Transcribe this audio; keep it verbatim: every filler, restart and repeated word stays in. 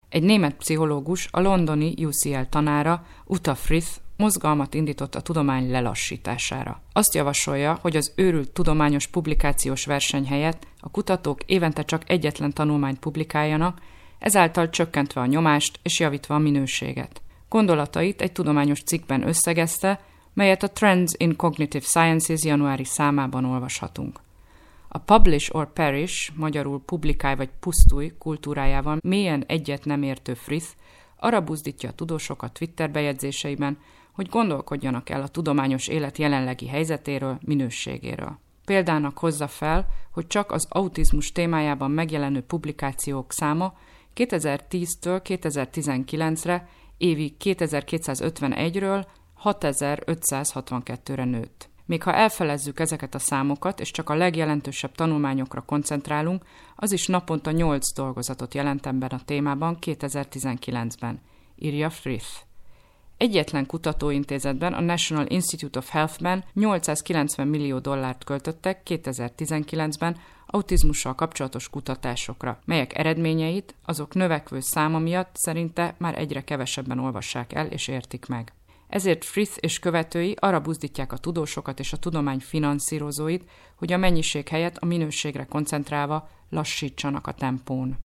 Egy német pszichológus, a londoni U C L tanára, Uta Frith mozgalmat indított a tudomány lelassítására. Azt javasolja, hogy az őrült tudományos publikációs verseny helyett a kutatók évente csak egyetlen tanulmányt publikáljanak, ezáltal csökkentve a nyomást és javítva a minőséget. Gondolatait egy tudományos cikkben összegezte, melyet a Trends in Cognitive Sciences januári számában olvashatunk. A publish or perish, magyarul publikálj vagy pusztulj kultúrájával mélyen egyet nem értő Frith arra buzdítja a tudósokat Twitter bejegyzéseiben, hogy gondolkodjanak el a tudományos élet jelenlegi helyzetéről, minőségéről. Példának hozza fel, hogy csak az autizmus témájában megjelenő publikációk száma kétezer-tíztől kétezer-tizenkilencre évi kétezer-kétszázötvenegyről hatezer-ötszázhatvankettőre nőtt. Még ha elfelezzük ezeket a számokat, és csak a legjelentősebb tanulmányokra koncentrálunk, az is naponta nyolc dolgozatot jelent ebben a témában kétezer-tizenkilencben, írja Frith. Egyetlen kutatóintézetben, a National Institute of Healthben nyolcszázkilencven millió dollárt költöttek kétezer-tizenkilencben autizmussal kapcsolatos kutatásokra, melyek eredményeit azok növekvő száma miatt szerinte már egyre kevesebben olvassák el és értik meg. Ezért Frith és követői arra buzdítják a tudósokat és a tudomány finanszírozóit, hogy a mennyiség helyett a minőségre koncentrálva lassítsanak a tempón.